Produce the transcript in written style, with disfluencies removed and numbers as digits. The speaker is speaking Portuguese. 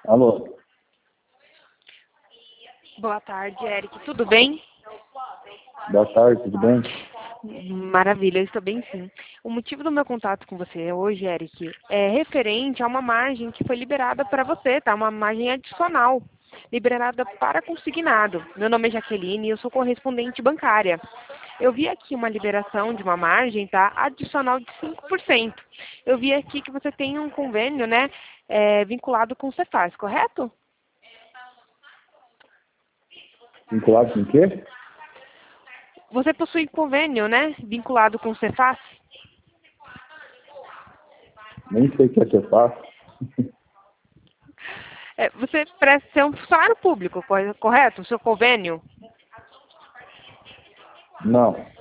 Alô, Boa tarde, Eric. Tudo bem? boa tarde, tudo bem? Maravilha, eu estou bem sim. O motivo do meu contato com você hoje, Eric, é referente a uma margem que foi liberada para você, tá? Uma margem adicional, liberada para consignado. Meu nome é Jaqueline e eu sou correspondente bancária. Eu vi aqui uma liberação de uma margem, tá? Adicional de 5%. Eu vi aqui que você tem um convênio, né? Vinculado com o Cefaz, correto? Vinculado com o quê? Você possui convênio, né? Vinculado com o Cefaz? Nem sei o que é que eu faço. Você presta ser um funcionário público, correto? O seu convênio? Não,